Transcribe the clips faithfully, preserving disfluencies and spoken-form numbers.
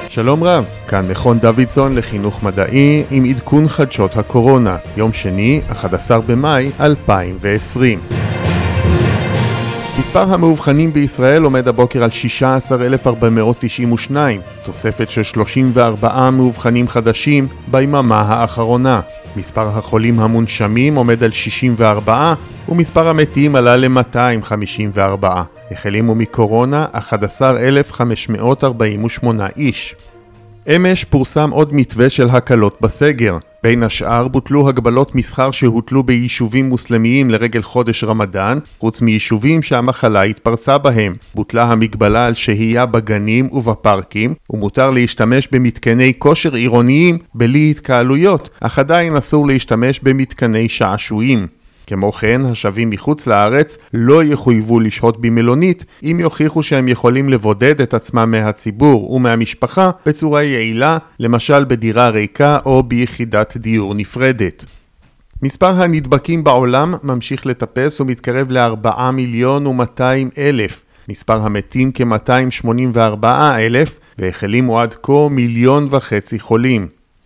שלום רב, כאן מכון דוידסון לחינוך מדעי עם עדכון חדשות הקורונה, יום שני, אחד עשר במאי אלפיים ועשרים. מספר המאובחנים בישראל עומד הבוקר על שישה עשר אלף ארבע מאות תשעים ושתיים, תוספת של שלושים וארבעה מאובחנים חדשים ביממה האחרונה. מספר החולים המונשמים עומד על שישים וארבע, ומספר המתים עלה ל-מאתיים חמישים וארבע. החלימו מקורונה אחד עשר אלף חמש מאות ארבעים ושמונה איש. אמש פורסם עוד מתווה של הקלות בסגר. בין השאר בוטלו הגבלות מסחר שהוטלו ביישובים מוסלמיים לרגל חודש רמדאן, חוץ מיישובים שהמחלה התפרצה בהם. בוטלה המגבלה על שהייה בגנים ובפארקים, ומותר להשתמש במתקני כושר עירוניים בלי התקהלויות, אך עדיין אסור להשתמש במתקני שעשועים. כמו כן, השבים מחוץ לארץ לא יחויבו לשהות במלונית אם יוכיחו שהם יכולים לבודד את עצמם מהציבור ומהמשפחה בצורה יעילה, למשל בדירה ריקה או ביחידת דיור נפרדת. מספר הנדבקים בעולם ממשיך לטפס ומתקרב ל-ארבעה מיליון ומאתיים אלף. מספר המתים כ-מאתיים שמונים וארבעה אלף, והחלימו עד כה מיליון וחצי חולים.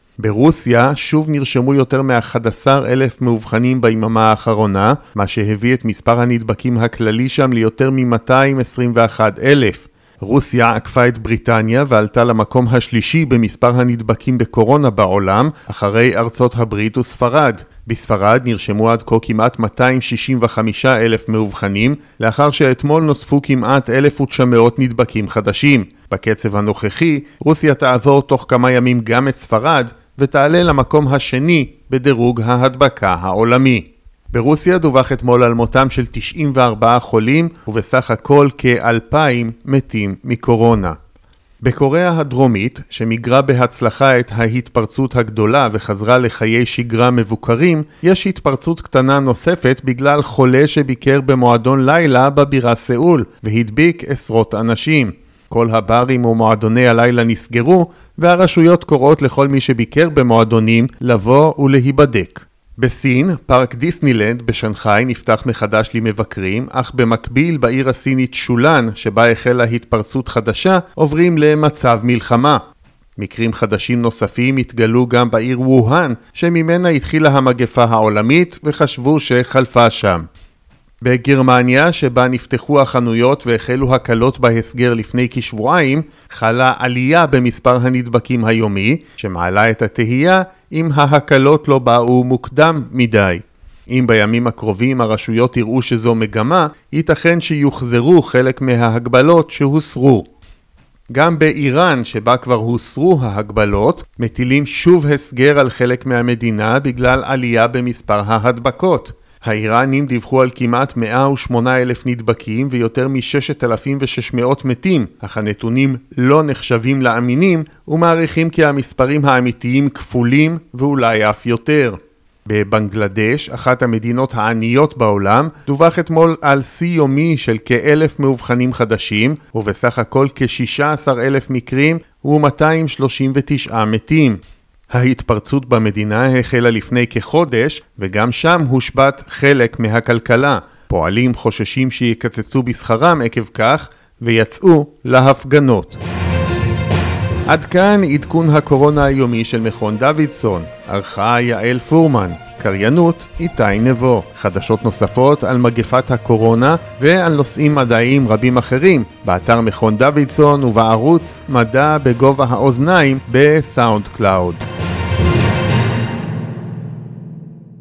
ברוסיה שוב נרשמו יותר מ-אחד עשר אלף מאובחנים ביממה האחרונה, מה שהביא את מספר הנדבקים הכללי שם ליותר מ-מאתיים עשרים ואחד אלף. רוסיה עקפה את בריטניה ועלתה למקום השלישי במספר הנדבקים בקורונה בעולם, אחרי ארצות הברית וספרד. בספרד נרשמו עד כה כמעט מאתיים שישים וחמישה אלף מאובחנים, לאחר שאתמול נוספו כמעט אלף ותשע מאות נדבקים חדשים. בקצב הנוכחי, רוסיה תעבור תוך כמה ימים גם את ספרד, ותעלה למקום השני בדירוג ההדבקה העולמי. ברוסיה דווח אתמול על מותם של תשעים וארבעה חולים, ובסך הכל כ-אלפיים מתים מקורונה. בקוריאה הדרומית, שמיגרה בהצלחה את ההתפרצות הגדולה וחזרה לחיי שגרה מבוקרים, יש התפרצות קטנה נוספת בגלל חולה שביקר במועדון לילה בבירה סאול, והדביק עשרות אנשים. כל הברים ומועדוני הלילה נסגרו, והרשויות קוראות לכל מי שביקר במועדונים לבוא ולהיבדק. בסין, פארק דיסנילנד בשנגחאי נפתח מחדש למבקרים, אך במקביל בעיר הסינית שולן, שבה החלה התפרצות חדשה, עוברים למצב מלחמה. מקרים חדשים נוספים התגלו גם בעיר ווהאן, שממנה התחילה המגפה העולמית וחשבו שחלפה שם. בגרמניה, שבה נפתחו החנויות והחלו הקלות בהסגר לפני כשבועיים, חלה עלייה במספר הנדבקים היומי, שמעלה את התהייה אם ההקלות לא באו מוקדם מדי. אם בימים הקרובים הרשויות יראו שזו מגמה, ייתכן שיוחזרו חלק מההגבלות שהוסרו. גם באיראן, שבה כבר הוסרו ההגבלות, מטילים שוב הסגר על חלק מהמדינה בגלל עלייה במספר ההדבקות. האיראנים דיווחו על כמעט מאה ושמונה אלף נדבקים ויותר מ-ששת אלפים ושש מאות מתים, אך הנתונים לא נחשבים לאמינים ומעריכים כי המספרים האמיתיים כפולים ואולי אף יותר. בבנגלדש, אחת המדינות העניות בעולם, דווח אתמול על שיא יומי של כאלף מאובחנים חדשים, ובסך הכל כ-שישה עשר אלף מקרים ו-מאתיים שלושים ותשעה מתים. ההתפרצות במדינה החלה לפני כחודש, וגם שם הושבת חלק מהכלכלה. פועלים חוששים שיקצצו בשכרם עקב כך, ויצאו להפגנות. עד כאן עדכון הקורונה היומי של מכון דוידסון. ערכה יעל פורמן. קריינות איתי נבו. חדשות נוספות על מגפת הקורונה ועל נושאים מדעיים רבים אחרים באתר מכון דוידסון ובערוץ מדע בגובה האוזניים בסאונד קלאוד.